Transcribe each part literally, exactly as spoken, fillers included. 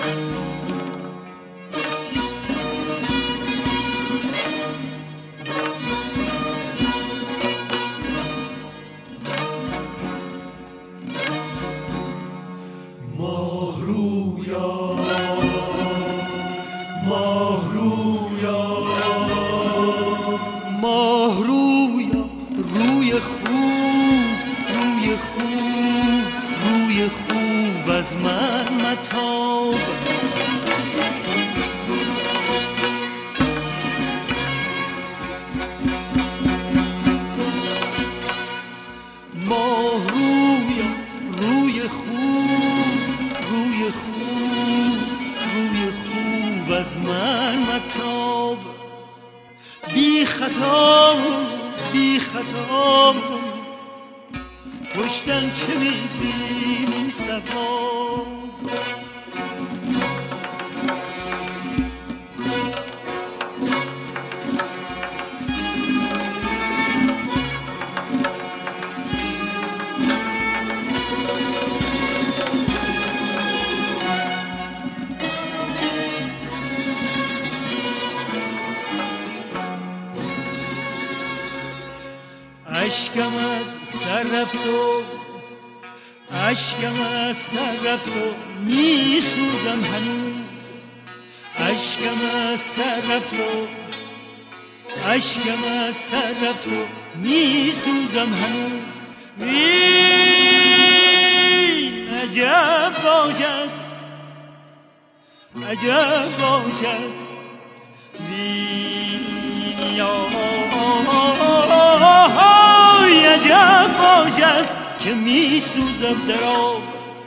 از من متاب ماه روی روی خوب روی خوب روی خوب از من متاب بی خطا بی خطا پشتن چه میبینی صفا اشکم از سر رفت و اشکم از سر رفت و می سوزم هنوز اشکم از سر رفت و اشکم از سر رفت و می سوزم هنوز وین عجب باشد عجب باشد وین یا عجب باشد که می سوزم در آب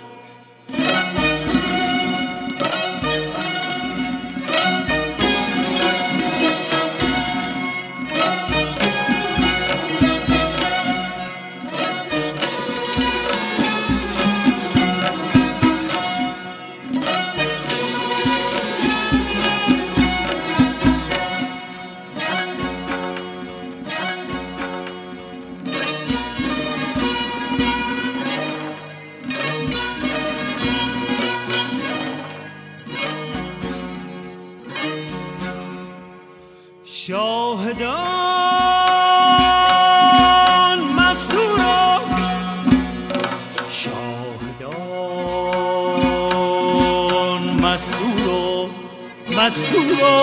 شاهدان مستورا شاهدان مستورا مستورا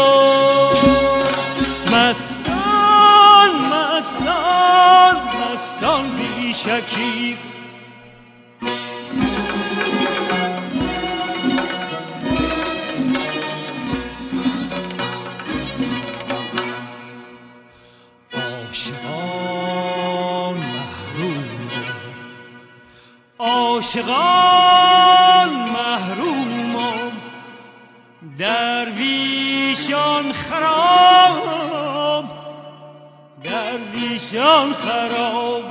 مستان مستان مستان بی شکیب عاشقان محروم درویشان خراب درویشان خراب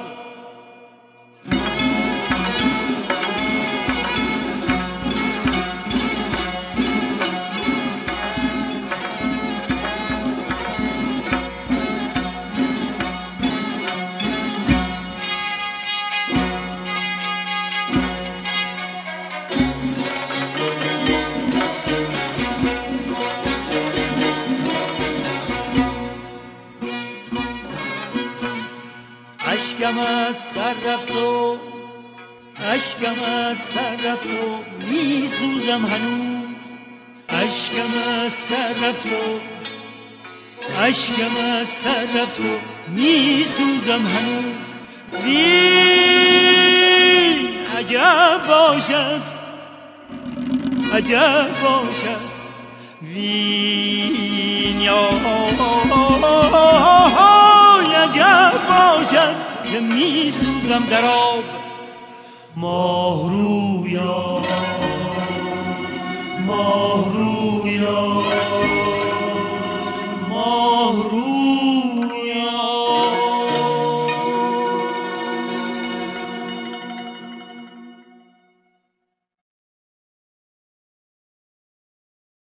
اشکم از سر رفت و اشکم از سر رفت و می سوزم هنوز اشکم از سر رفت و اشکم از سر رفت و می سوزم هنوز وین عجب باشد عجب باشد وین یا عجب باشد که می سوزم در آب ماه رویا ماه رویا